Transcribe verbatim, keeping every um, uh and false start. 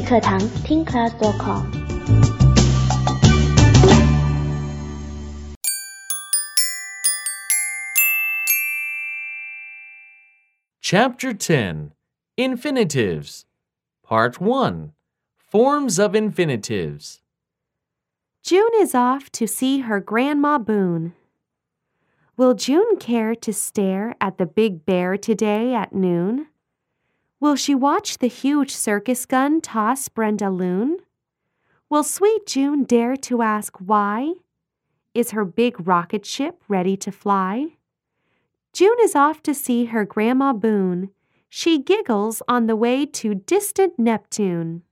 语课堂听 class dot com。 Chapter ten, Infinitives. Part one, Forms of Infinitives. June is off to see her Grandma Boone. Will June care to stare at the big bear today at noon? Will she watch the huge circus gun toss Brenda Loon? Will sweet June dare to ask why? Is her big rocket ship ready to fly? June is off to see her Grandma Boone. She giggles on the way to distant Neptune.